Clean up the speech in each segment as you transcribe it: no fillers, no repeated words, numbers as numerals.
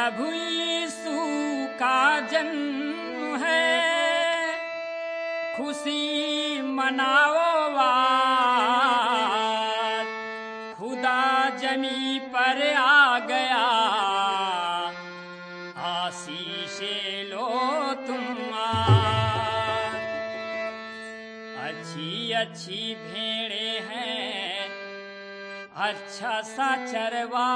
प्रभु यीशु का जन्म है, खुशी मनाओ आज, खुदा जमी पर आ गया, आशीषे लो तुम आज। अच्छी अच्छी भेड़ें हैं, अच्छा सा चरवा,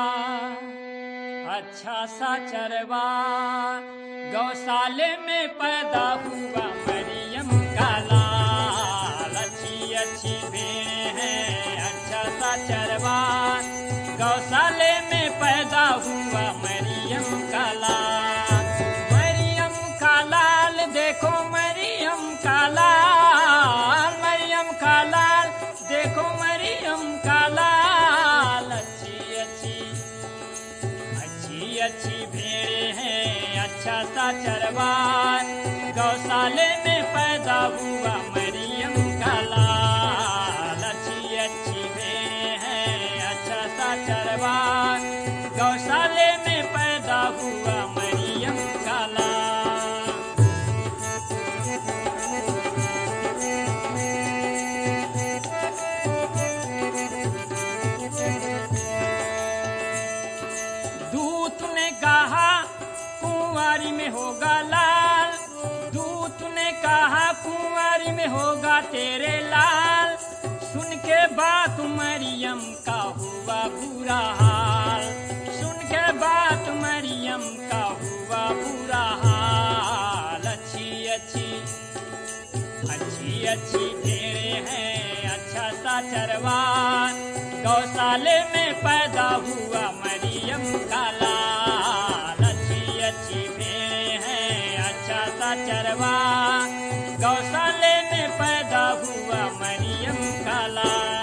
अच्छा सा चरवा, गौशाले में पैदा हुआ मरियम का लाल। अच्छी अच्छी भेड़ें हैं, अच्छा सा चरवा, गौशाले में पैदा हुआ मरियम का लाल। मरियम का लाल देखो, मरियम का लाल, मरियम का लाल देखो, मरियम का लाल। अच्छी भेड़ें हैं, अच्छा सा चरवा, गौशाले में पैदा हुआ मरियम का लाल। अच्छी अच्छी भेड़ें हैं, अच्छा सा चरवा, गौशाले में पैदा हुआ मरियम का लाल। दूत ने कहा कुंवारी में होगा लाल, दूत ने कहा कुंवारी में होगा तेरे लाल। सुन के बात मरियम का हुआ बुरा हाल, सुन के बात मरियम का हुआ बुरा हाल। अच्छी अच्छी भेड़ें हैं, अच्छा सा चरवा, गौशाले में पैदा हुआ मरियम का लाल। अच्छी भेड़ें हैं, अच्छा सा चरवा, गौशाले में पैदा हुआ मरियम का लाल।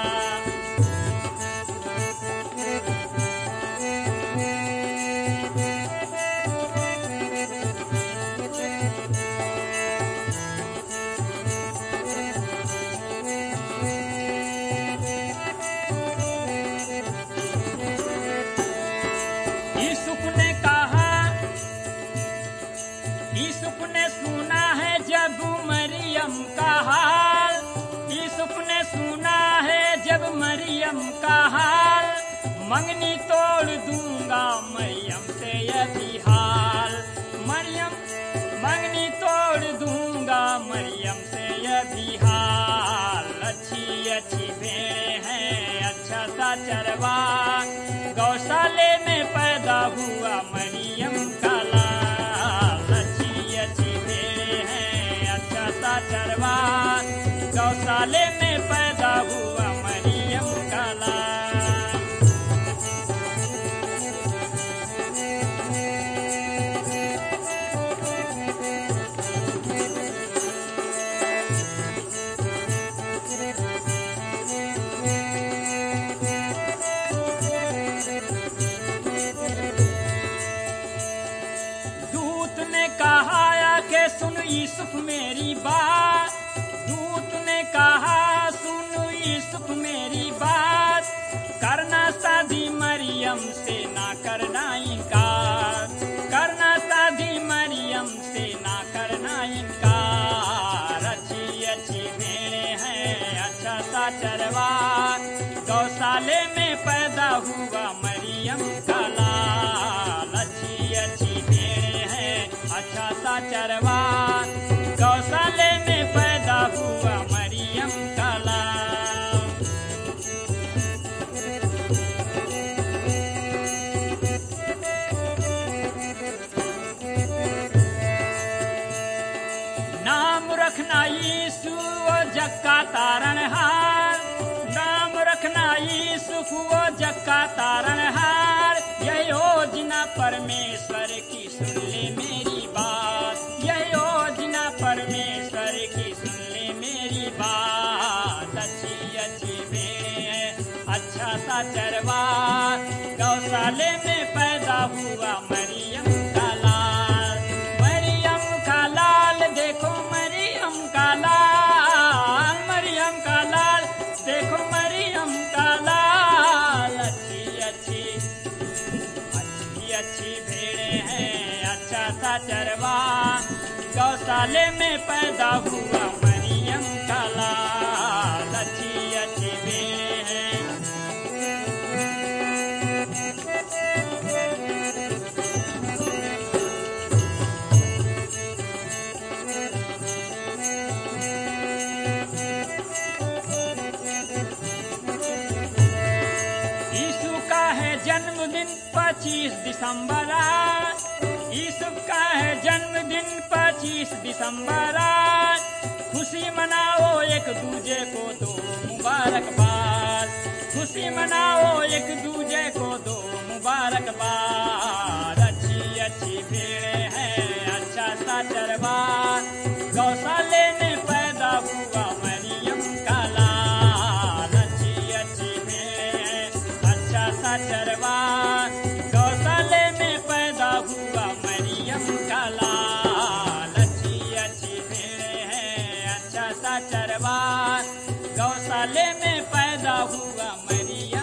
यूसुफ ने सुना है जब मरियम का हाल, यूसुफ ने सुना है जब मरियम का हाल। मंगनी तोड़ दूंगा मरियम से यही हाल, मरियम मंगनी तोड़ दूंगा मरियम से यही हाल। अच्छी भेड़ें हैं, अच्छा सा चरवा, गौशाले में पैदा हुआ मरियम का लाल। अच्छी भेड़ें हैं, अच्छा सा चरवा, गौशाले में पैदा हुआ मरियम का लाल। सुन यूसुफ मेरी बात, दूत ने कहा सुन यूसुफ मेरी बात। करना शादी मरियम से ना करना इनकार, करना शादी मरियम से ना करना इनकार। अच्छी भेड़ें हैं, अच्छा सा चरवा, गौशाले में पैदा हुआ मरियम का लाल। अच्छी भेड़ें हैं, अच्छा सा चरवा, गौशाले में पैदा हुआ मरियम का लाल। नाम रखना यीशु वो जग का तारणहार, नाम रखना यीशु वो जग का तारणहार। यह योजना परमेश्वर की, सुन ले मेरी बात, यह योजना परमेश्वर की, सुन ले मेरी बात। अच्छी भेड़ें, अच्छा सा चरवा, गौशाले में पैदा हुआ मरियम का लाल। मरियम का लाल देखो, मरियम का लाल, मरियम का लाल देखो, मरियम का लाल। अच्छी भेड़ें हैं, अच्छा सा चरवा। गौशाले में पैदा हुआ मरियम का लाल, अच्छी अच्छी भेड़ें हैं। जन्मदिन 25 दिसंबर आज, यीशु का है जन्मदिन 25 दिसंबर आज। खुशी मनाओ एक दूजे को दो मुबारकबाद, खुशी मनाओ एक दूजे को दो मुबारकबाद। अच्छी अच्छी भेड़ें हैं, अच्छा सा चरवा। गौशाले में पैदा हुआ मरियम का लाल, अच्छी अच्छी भेड़ें हैं, अच्छा सा चरवा। गौशाले में पैदा हुआ मरियम का लाल, अच्छी अच्छी भेड़ें हैं, अच्छा सा चरवा। गौशाले में पैदा हुआ मरियम